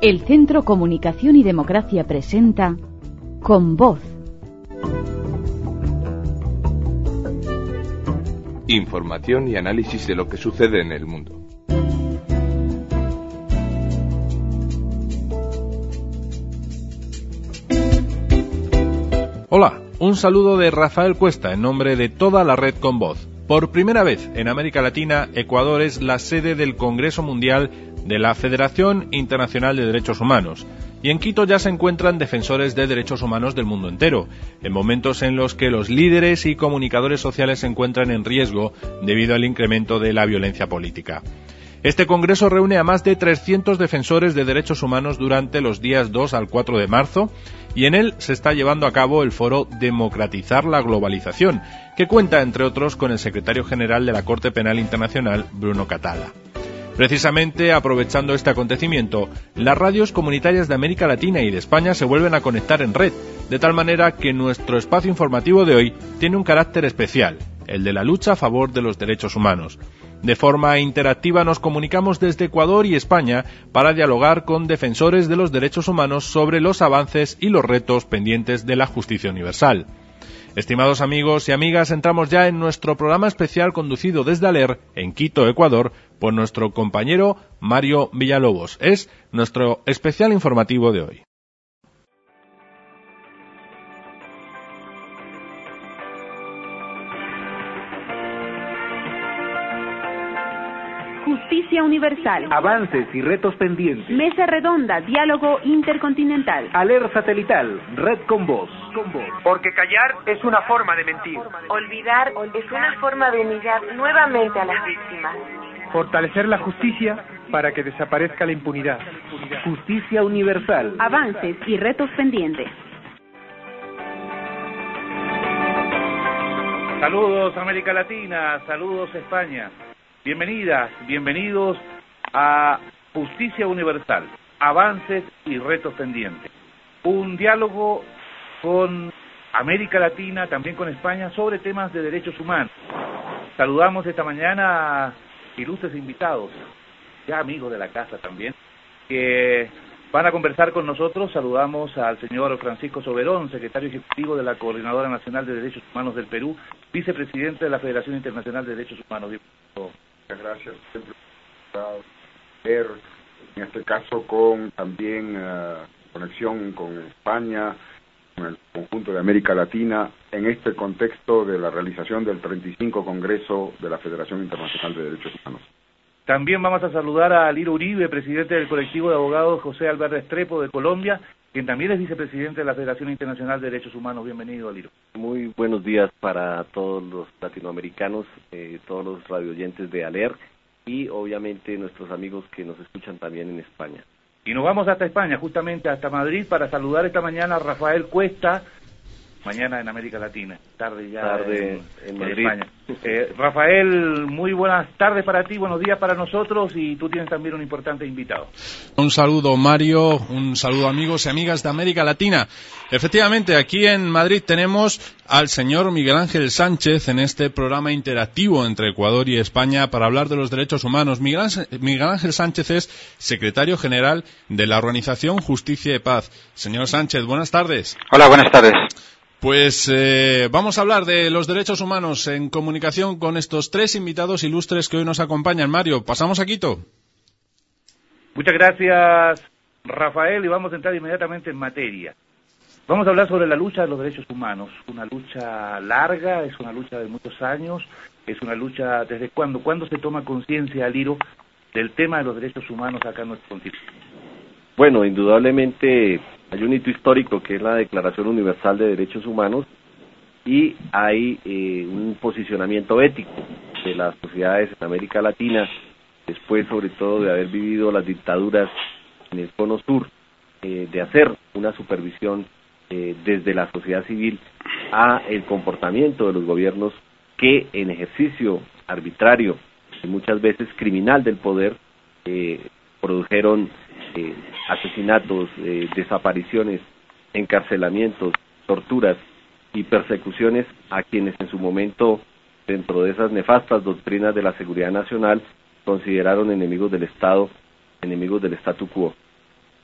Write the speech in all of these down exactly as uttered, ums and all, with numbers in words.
El Centro Comunicación y Democracia presenta Con Voz. Información y análisis de lo que sucede en el mundo. Hola, un saludo de Rafael Cuesta en nombre de toda la red Con Voz. Por primera vez en América Latina, Ecuador es la sede del Congreso Mundial de la Federación Internacional de Derechos Humanos, y en Quito ya se encuentran defensores de derechos humanos del mundo entero, en momentos en los que los líderes y comunicadores sociales se encuentran en riesgo debido al incremento de la violencia política. Este congreso reúne a más de trescientos defensores de derechos humanos durante los días dos al cuatro de marzo, y en él se está llevando a cabo el foro Democratizar la Globalización, que cuenta, entre otros, con el secretario general de la Corte Penal Internacional, Bruno Catala. Precisamente, aprovechando este acontecimiento, las radios comunitarias de América Latina y de España se vuelven a conectar en red, de tal manera que nuestro espacio informativo de hoy tiene un carácter especial, el de la lucha a favor de los derechos humanos. De forma interactiva nos comunicamos desde Ecuador y España para dialogar con defensores de los derechos humanos sobre los avances y los retos pendientes de la justicia universal. Estimados amigos y amigas, entramos ya en nuestro programa especial conducido desde ALER, en Quito, Ecuador, por nuestro compañero Mario Villalobos. Es nuestro especial informativo de hoy. Justicia universal. Avances y retos pendientes. Mesa redonda, diálogo intercontinental. ALER satelital, red con voz. Con voz. Porque callar es una forma de mentir. Olvidar es una forma de humillar nuevamente a las víctimas. Fortalecer la justicia para que desaparezca la impunidad. Justicia universal. Avances y retos pendientes. Saludos América Latina, saludos España. Bienvenidas, bienvenidos a Justicia Universal, Avances y Retos Pendientes. Un diálogo con América Latina, también con España, sobre temas de derechos humanos. Saludamos esta mañana a ilustres invitados, ya amigos de la casa también, que van a conversar con nosotros. Saludamos al señor Francisco Soberón, secretario ejecutivo de la Coordinadora Nacional de Derechos Humanos del Perú, vicepresidente de la Federación Internacional de Derechos Humanos. Muchas gracias. Siempre ver, en este caso con también uh, conexión con España, con el conjunto de América Latina, en este contexto de la realización del treinta y cinco Congreso de la Federación Internacional de Derechos Humanos. También vamos a saludar a Liro Uribe, presidente del colectivo de abogados José Alberto Estrepo de Colombia, quien también es vicepresidente de la Federación Internacional de Derechos Humanos. Bienvenido, Liro. Muy buenos días para todos los latinoamericanos, eh, todos los radioyentes de ALER y obviamente nuestros amigos que nos escuchan también en España. Y nos vamos hasta España, justamente hasta Madrid, para saludar esta mañana a Rafael Cuesta, mañana en América Latina, tarde ya tarde en, en Madrid. España. Eh, Rafael, muy buenas tardes para ti, buenos días para nosotros, y tú tienes también un importante invitado. Un saludo, Mario, un saludo, amigos y amigas de América Latina. Efectivamente, aquí en Madrid tenemos al señor Miguel Ángel Sánchez en este programa interactivo entre Ecuador y España para hablar de los derechos humanos. Miguel Ángel, Miguel Ángel Sánchez es secretario general de la organización Justicia y Paz. Señor Sánchez, buenas tardes. Hola, buenas tardes. Pues eh, vamos a hablar de los derechos humanos en comunicación con estos tres invitados ilustres que hoy nos acompañan. Mario, ¿pasamos a Quito? Muchas gracias, Rafael, y vamos a entrar inmediatamente en materia. Vamos a hablar sobre la lucha de los derechos humanos, una lucha larga, es una lucha de muchos años, es una lucha desde cuándo, cuándo se toma conciencia, Liro, del tema de los derechos humanos acá en nuestro continente. Bueno, indudablemente hay un hito histórico que es la Declaración Universal de Derechos Humanos y hay eh, un posicionamiento ético de las sociedades en América Latina, después sobre todo de haber vivido las dictaduras en el cono sur, eh, de hacer una supervisión eh, desde la sociedad civil a el comportamiento de los gobiernos que en ejercicio arbitrario y muchas veces criminal del poder eh, produjeron eh, asesinatos, eh, desapariciones, encarcelamientos, torturas y persecuciones a quienes en su momento, dentro de esas nefastas doctrinas de la seguridad nacional, consideraron enemigos del Estado, enemigos del statu quo.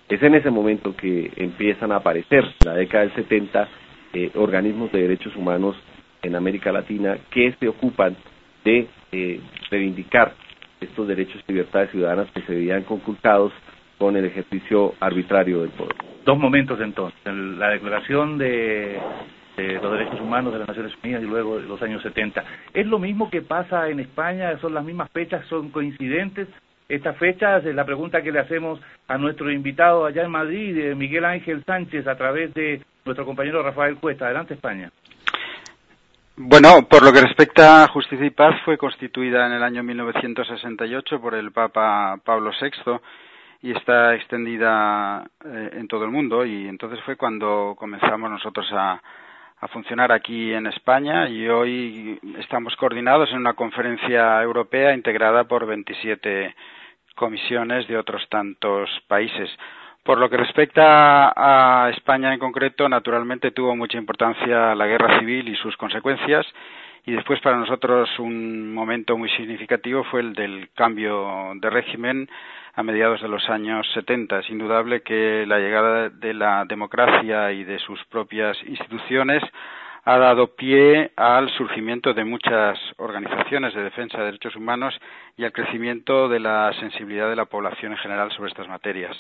Es en ese momento que empiezan a aparecer, en la década del setenta, eh, organismos de derechos humanos en América Latina que se ocupan de eh, reivindicar estos derechos y libertades ciudadanas que se veían conculcados con el ejercicio arbitrario del poder. Dos momentos entonces, la declaración de, de los derechos humanos de las Naciones Unidas y luego los años setenta. ¿Es lo mismo que pasa en España? ¿Son las mismas fechas? ¿Son coincidentes? Estas fechas es la pregunta que le hacemos a nuestro invitado allá en Madrid, Miguel Ángel Sánchez, a través de nuestro compañero Rafael Cuesta. Adelante, España. Bueno, por lo que respecta a Justicia y Paz, fue constituida en el año mil novecientos sesenta y ocho por el Papa Pablo sexto y está extendida eh, en todo el mundo, y entonces fue cuando comenzamos nosotros a, a funcionar aquí en España, y hoy estamos coordinados en una conferencia europea integrada por veintisiete comisiones de otros tantos países. Por lo que respecta a España en concreto, naturalmente tuvo mucha importancia la guerra civil y sus consecuencias, y después para nosotros un momento muy significativo fue el del cambio de régimen a mediados de los años setenta. Es indudable que la llegada de la democracia y de sus propias instituciones ha dado pie al surgimiento de muchas organizaciones de defensa de derechos humanos y al crecimiento de la sensibilidad de la población en general sobre estas materias.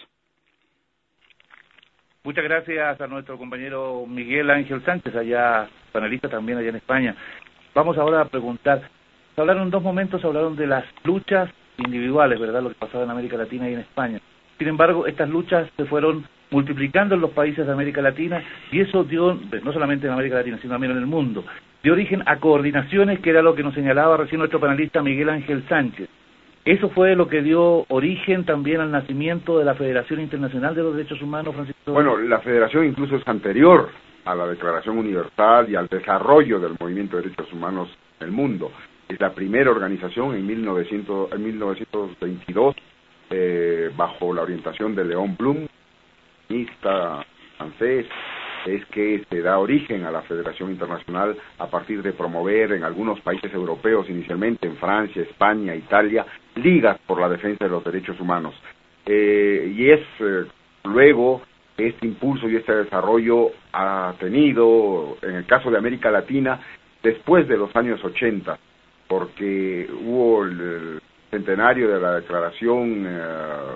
Muchas gracias a nuestro compañero Miguel Ángel Sánchez, allá panelista también allá en España. Vamos ahora a preguntar, hablaron en dos momentos, hablaron de las luchas individuales, ¿verdad?, lo que pasaba en América Latina y en España. Sin embargo, estas luchas se fueron multiplicando en los países de América Latina, y eso dio, no solamente en América Latina, sino también en el mundo, dio origen a coordinaciones, que era lo que nos señalaba recién nuestro panelista Miguel Ángel Sánchez. Eso fue lo que dio origen también al nacimiento de la Federación Internacional de los Derechos Humanos, Francisco. Bueno, la federación incluso es anterior a la Declaración Universal y al desarrollo del movimiento de derechos humanos en el mundo. Es la primera organización en, mil novecientos, en mil novecientos veintidós, eh, bajo la orientación de León Blum, comunista francés, es que se da origen a la Federación Internacional a partir de promover en algunos países europeos, inicialmente en Francia, España, Italia, ligas por la defensa de los derechos humanos. Eh, y es eh, luego este impulso y este desarrollo ha tenido, en el caso de América Latina, después de los años ochenta, porque hubo el, el centenario de la Declaración eh,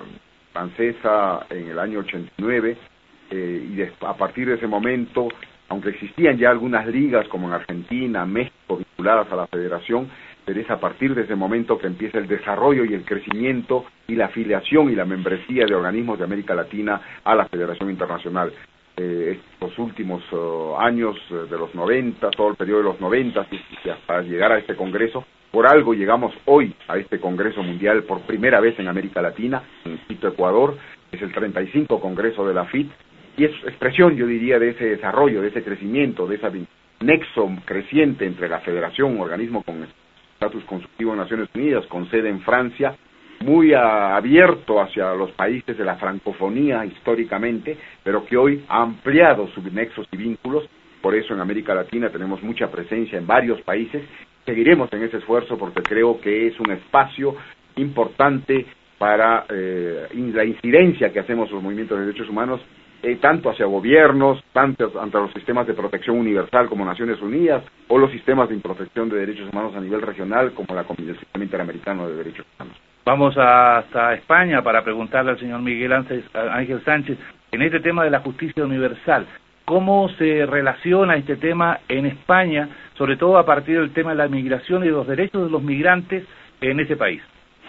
francesa en el año ochenta y nueve, eh, y de, a partir de ese momento, aunque existían ya algunas ligas como en Argentina, México, vinculadas a la Federación, pero es a partir de ese momento que empieza el desarrollo y el crecimiento y la afiliación y la membresía de organismos de América Latina a la Federación Internacional. Eh, estos últimos uh, años uh, de los noventa, todo el periodo de los noventa, y, y hasta llegar a este Congreso, por algo llegamos hoy a este Congreso Mundial por primera vez en América Latina, en Quito, Ecuador, es el treinta y cinco Congreso de la F I T, y es expresión, yo diría, de ese desarrollo, de ese crecimiento, de ese nexo creciente entre la Federación, un organismo con estatus consultivo en Naciones Unidas, con sede en Francia, muy a, abierto hacia los países de la francofonía históricamente, pero que hoy ha ampliado sus nexos y vínculos. Por eso en América Latina tenemos mucha presencia en varios países. Seguiremos en ese esfuerzo porque creo que es un espacio importante para eh, la incidencia que hacemos los movimientos de derechos humanos, eh, tanto hacia gobiernos, tanto ante los sistemas de protección universal como Naciones Unidas, o los sistemas de protección de derechos humanos a nivel regional como la, el Sistema Interamericano de Derechos Humanos. Vamos hasta España para preguntarle al señor Miguel Ángel Sánchez, en este tema de la justicia universal, ¿cómo se relaciona este tema en España, sobre todo a partir del tema de la migración y de los derechos de los migrantes en ese país?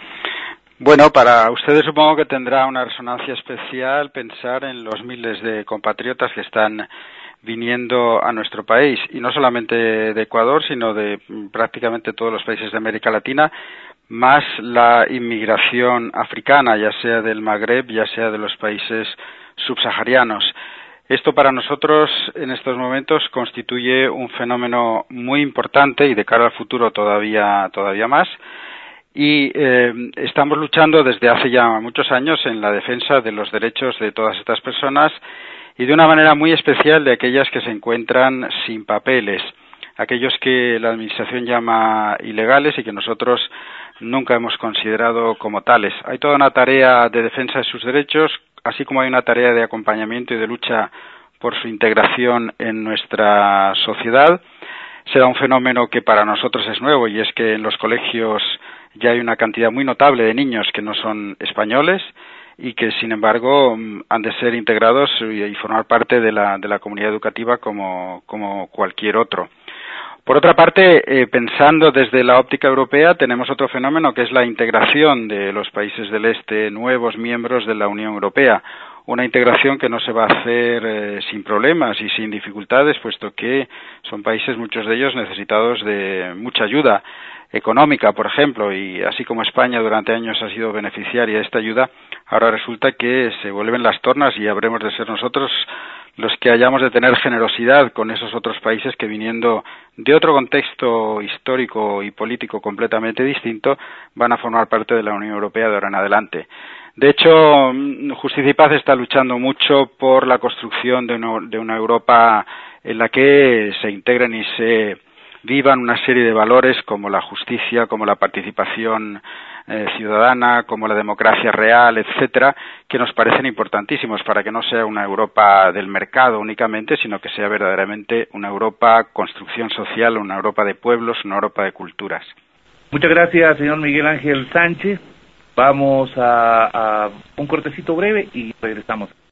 Bueno, para ustedes supongo que tendrá una resonancia especial pensar en los miles de compatriotas que están viniendo a nuestro país, y no solamente de Ecuador, sino de prácticamente todos los países de América Latina, más la inmigración africana, ya sea del Magreb, ya sea de los países subsaharianos. Esto para nosotros en estos momentos constituye un fenómeno muy importante y de cara al futuro todavía todavía más. Y eh, estamos luchando desde hace ya muchos años en la defensa de los derechos de todas estas personas y de una manera muy especial de aquellas que se encuentran sin papeles, aquellos que la Administración llama ilegales y que nosotros nunca hemos considerado como tales. Hay toda una tarea de defensa de sus derechos así como hay una tarea de acompañamiento y de lucha por su integración en nuestra sociedad. Será un fenómeno que para nosotros es nuevo, y es que en los colegios ya hay una cantidad muy notable de niños que no son españoles y que, sin embargo, han de ser integrados y formar parte de la, de la comunidad educativa como, como cualquier otro. Por otra parte, eh, pensando desde la óptica europea, tenemos otro fenómeno que es la integración de los países del Este, nuevos miembros de la Unión Europea. Una integración que no se va a hacer eh, sin problemas y sin dificultades, puesto que son países, muchos de ellos, necesitados de mucha ayuda económica, por ejemplo, y así como España durante años ha sido beneficiaria de esta ayuda, ahora resulta que se vuelven las tornas y habremos de ser nosotros los que hayamos de tener generosidad con esos otros países que, viniendo de otro contexto histórico y político completamente distinto, van a formar parte de la Unión Europea de ahora en adelante. De hecho, Justicia y Paz está luchando mucho por la construcción de una, de una Europa en la que se integren y se vivan una serie de valores como la justicia, como la participación eh, ciudadana, como la democracia real, etcétera, que nos parecen importantísimos para que no sea una Europa del mercado únicamente, sino que sea verdaderamente una Europa construcción social, una Europa de pueblos, una Europa de culturas. Muchas gracias, señor Miguel Ángel Sánchez. Vamos a, a un cortecito breve y regresamos.